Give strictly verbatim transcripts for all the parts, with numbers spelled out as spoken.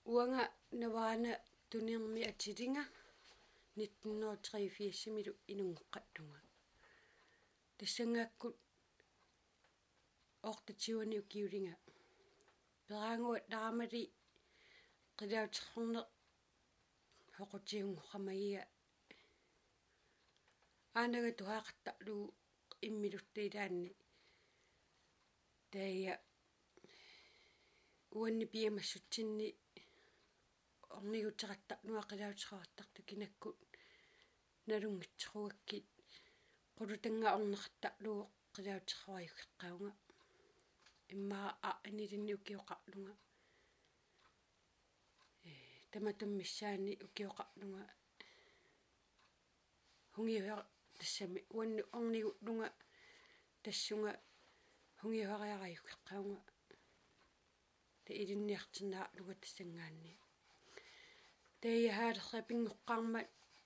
uanga nawana tunirmi atilinga nitno tre fiissimilu inungeqqattunga tassangaakkut ortatiuani ukiulinga peraanguat laramali qilauternerneq hoqutiungqamagia aanagatu haaqatta'lu immiluttiilaanni taia uanni piamassutsinni orniguteratta'nua qilauterartartu kinakkut nalungitseruakkit qulutanga orneqatta'lu qilauterruayukkeqqaunga imma a inilinni ukioqarlunga e tamatummissaani ukioqarlunga hungiuher tassami uanni ornigutlunga tassunga hungiuhariarayukkeqqaunga ta ilinniartinnaarluga tassangaanni taia haalerra pingoqqarmat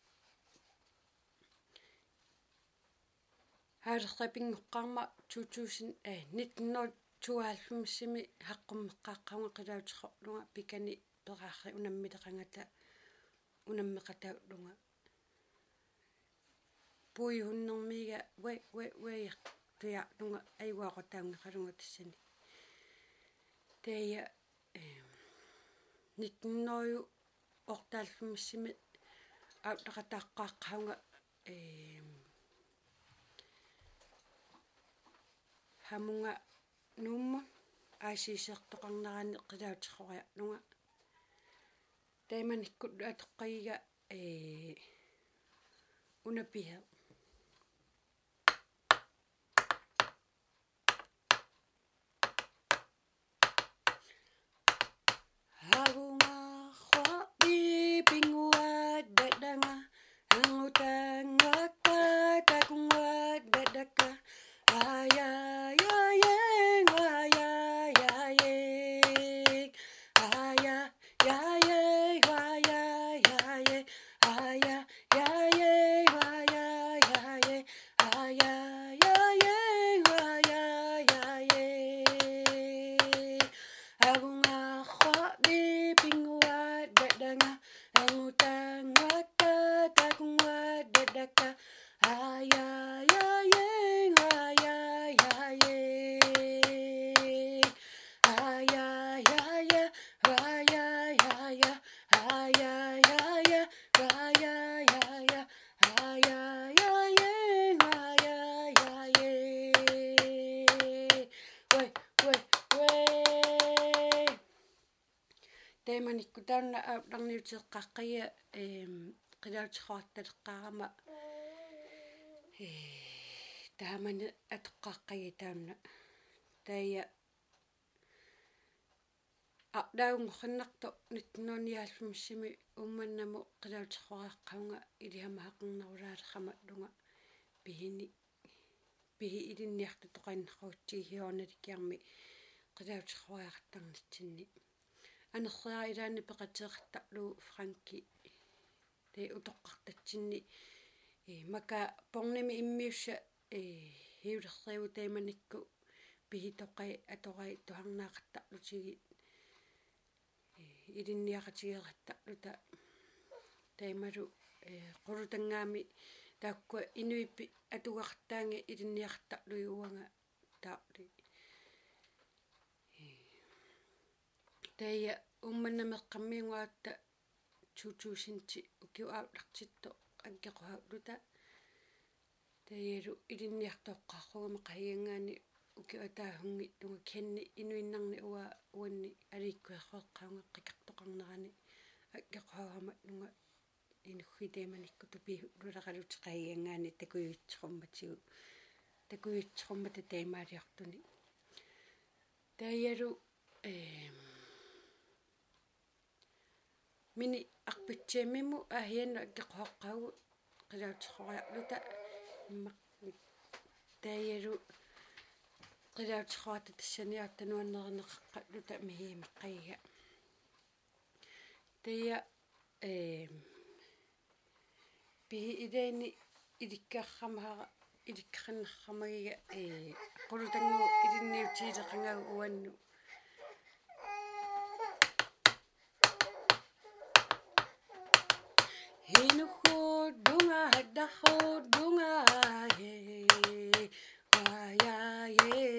haalerra pingoqqarma two thousand eh nitno tuaallummissimi haqqummeqqaaqqaunga qilauterorlunga pikani peraarri unammileqangata unammeqatautlunga puihunnermiiga we we we tuyaarlunga aiuaqataungeqalunga tassani taia nitnoyu ortaallummissimi autlaqataaqqaaqqaunga e hamunga nuumma aasiisertoqarnerani qilauterroriarlunga taimanikkut atoqqagiga e unapihe hagungarruarni pinguat dadanga hangutangakka takunguat dadakka aya ya ye aya ya ye aya ya ye aya ya ye aya ya ye aya ya ye aya ya ye aya ya ye agungarruarni pinguat dadanga hangutangakka takunguat dadakka aya ya ye aya ya ye aya ya ye aya ya ya aya ya ya aya ya ya aya ya ye aya ya ye we we we taimanikku taunna autlarniuteeqqaqqagia em qilauterruartaleqqaarama e taamani atoqqaaqqagi taunna taia aqlaungornarto nitnooniaallumissimi ummannamu qilauterruariaqqaunga ilihamahaqernerulaalerramat lunga pihini pihi ilinniartu toqannerruutsigiornalikiarmi qilauterruariaqartarnitsinni anerraa ilaanni peqateeqartarlu Franki te utoqqartatsinni e maka pornimi immiussa e hiulerriu taimanikku pihitoqai atorai tuharnaaqartarlutigi ilinniaqatigerattarluta taimalu e qulutangaami taakkua inuippi atugartaangi ilinniaqartarluiuanga tauli taia ummannameqqammiungaata two thousand ukiu autlartitto aggequhautluta taialu ilinniartoqqarrugama qahiangaani ukiu ataahunngittunga kianni inuinnarni uа uanni aliikkuerrueqqaunga qikartoqarnerani aggequhauhamatnunga inuggi taimanikku tupihullulaqalute qahiangaani takuyitserummatigu takuyitserummata taimaaliartuni taialu e mini arpitsiammimu ahiannu aggequhaqqaugu qilauterroriarluta imma taialu qilauterruarta tassaniartanuannereneqaqqatluta mihiimeqqagiga taia e pihi ilaini ilikkaarramahara ilikkarnerramagiga e qulutangu ilinniutiileqangagu uannu dahodunga ye waya ye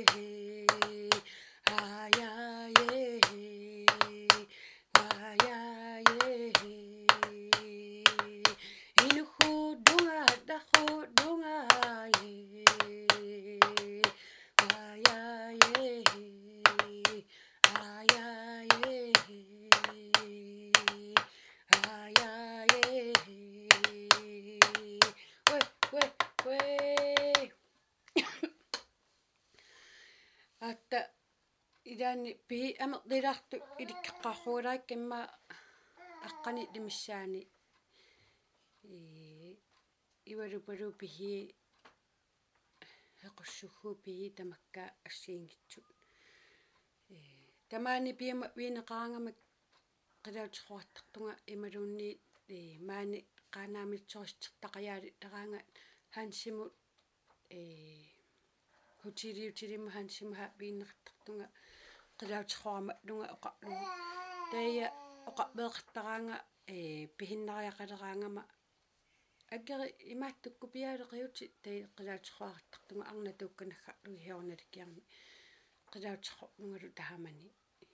aya ye waya ye inuhudunga dahodunga ye waya ye aya ye aya ye we we we atta idani pi ameqdilartu ilikkeqqarruulaik imma aqqani limissaani i iwalupalu pihi hequssuggu pihi tamakka assiingitsut e tamaani piama viineqarangamak qilauterruartartunga imaluunni e maani qaanaamitsoristirtaqayaali taraanga hansimut e hutiliutilimma hansimaha viinneqartartunga qilauterruarma lunga oqarlugu taia oqarmeeqartaraanga e pihinnariaqaleraangama аггери имааттукку пиаалеқиути таа қилаутеқуарtartunga арна туукканаггарлуги хиорналиккиарми қилаутеққорнунгалу таамани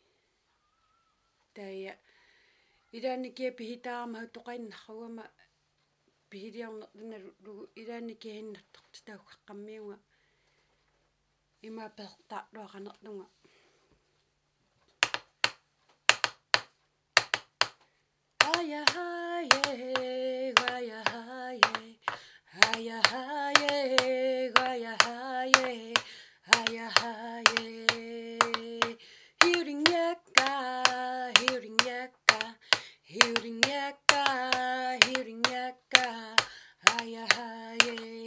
таия илааникиа пихитаарма тоқаиннарругама пихилиорнерлуналу лугу илааникиа хиннартарти тауккаққаммиунга има пертаарлуақанерлунга ая хае гая хае ая хае гая хае ая хае 히링야까 히링야까 히링야까 히링야까 하야하예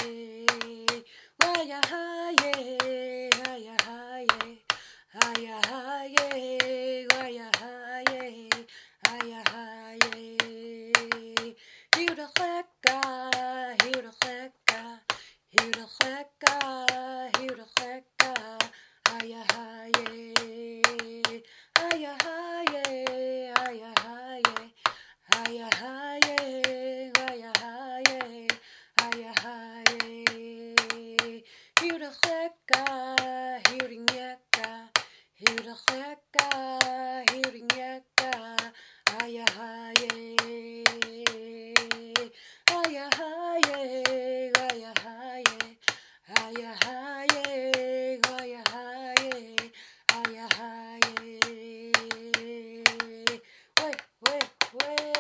와야하예 하야하예 하야하예 와야하예 하야하예 히르하까 히르하까 히르하까 히르하까 하야하예 하야하예 하야하예 하야하예 하야하예 하야하예 히르하까 히링야까 히르하까 히링야까 하야하예 하야하예 하야하예 하야하예 하야하예 하야하예 왜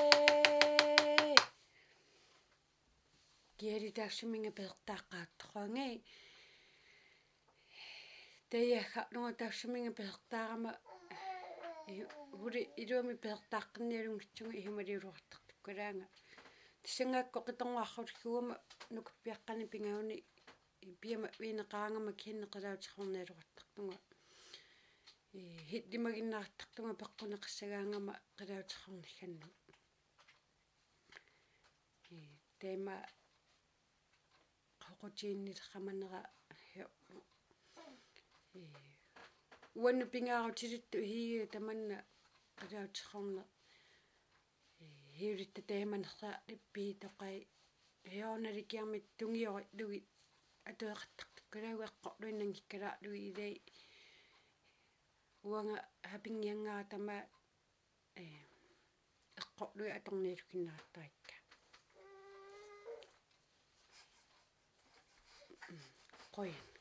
기리다스밍에 베르타까트랑에 대야가 농아 다스밍에 베르타가마 우리 이름이 베르타크네룽 기충이 히마리루어탁그라nga тисангакко қитонгааррулгуама нукпиаққани пингауни пиама винеқаангама киннеқилаутеқарнеалуаттартунга и хиттимагиннаартартунга пеққунеқиссагаангама қилаутеқарнилlanну и тема қоқутииннилеқаманера и уанну пингаарутилитту хие таманна қилаутеқарна хиуритта тааманерса липпии тоқай хиорналикиармит тунгиори луги атуэқартартуккалауэққорлуиннан киккалаарлуги илай уанга хапингиангаа тама э эққорлуи аторниилукиннаартарикка қой